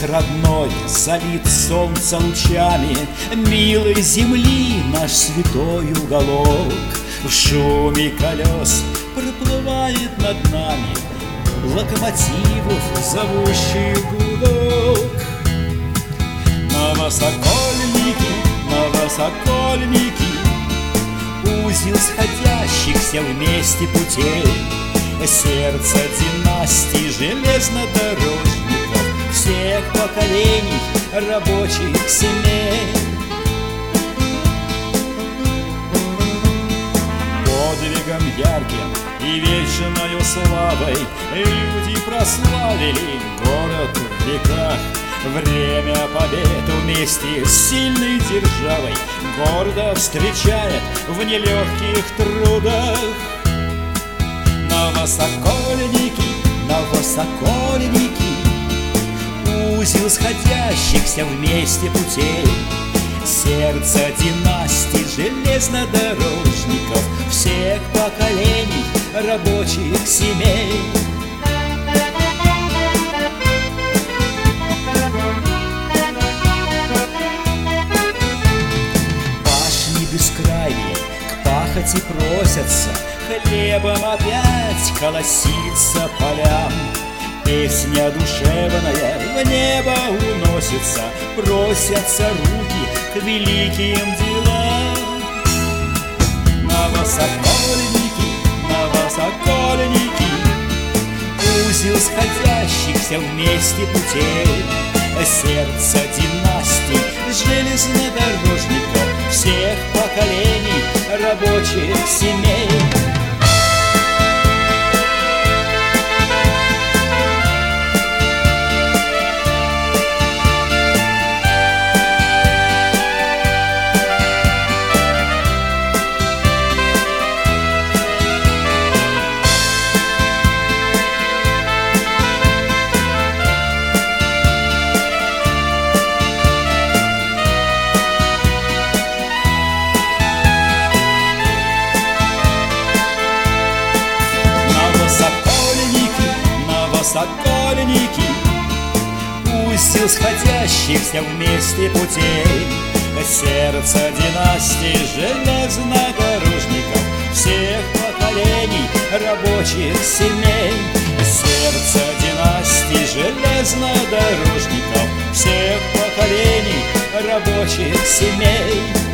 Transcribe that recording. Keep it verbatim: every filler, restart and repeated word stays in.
родной залит солнца лучами милой земли наш святой уголок. В шуме колес проплывает над нами локомотивов зовущий гудок. Новосокольники, новосокольники, узел сходящихся вместе путей, сердце династии железнодорожников всех поколений рабочих семей. Подвигом ярким и вечною славой люди прославили город в веках. Время побед вместе с сильной державой гордо встречает в нелегких трудах. Новосокольники, новосокольники, узел сходящихся вместе путей, сердце династии железнодорожников всех поколений рабочих семей. Пашни бескрайние к пахоти просятся, хлебом опять колосится полям. Песня душевная в небо уносится, просятся руки к великим делам. Новосокольники, новосокольники, узел сходящихся вместе путей, сердце династий железнодорожников всех поколений рабочих семей. Новосокольники, узел сходящихся вместе путей, сердце династии железнодорожников всех поколений рабочих семей. Сердце династии железнодорожников всех поколений рабочих семей.